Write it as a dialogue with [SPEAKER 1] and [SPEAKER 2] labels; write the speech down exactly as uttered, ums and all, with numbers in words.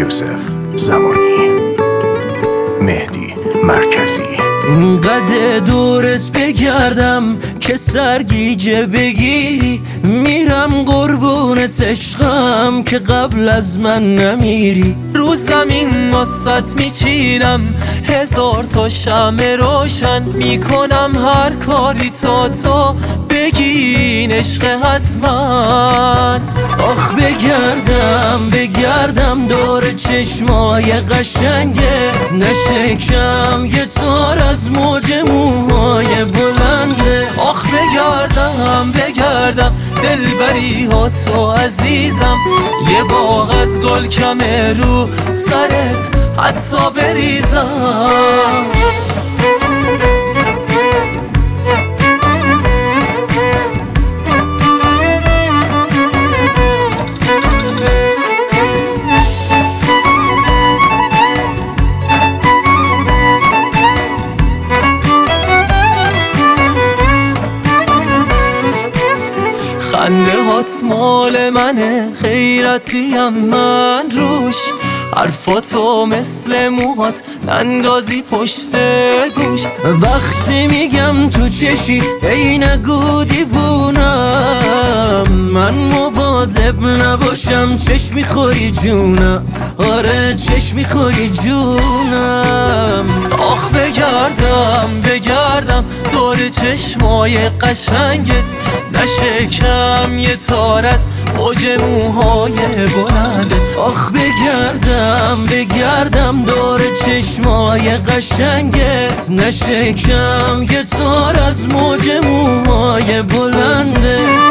[SPEAKER 1] یوسف زمانی، مهدی مرکزی.
[SPEAKER 2] اینقدر دورت بگردم که سرگیجه بگیری، میرم قربونت عشقم که قبل از من نمیری.
[SPEAKER 3] رو زمین واسط میچینم هزار تا شمع روشن، میکنم هر کاری تا تو بگین عشق حتما.
[SPEAKER 2] آخ بگردم بگردم دور چشمای قشنگت، نشکم یه تار از موج موهای بلنده.
[SPEAKER 3] آخ بگردم بگردم دلبری ها تو عزیزم، یه باغ از گل کمه رو سرت حتی بریزم. خنده هات مال منه، خیرتیم من روش، حرفاتو مثل موهات نندازی پشت گوش.
[SPEAKER 2] وقتی میگم تو چشی ای نگو دیوونم، من مواظب نباشم چشم میخوری جونم، آره چشم میخوری جونم.
[SPEAKER 3] آخ بگردم بگردم دور چشمای قشنگت، نشکم یه تار از موج موهای بلنده.
[SPEAKER 2] آخ بگردم بگردم دور چشمای قشنگت، نشکم یه تار از موج موهای بلنده.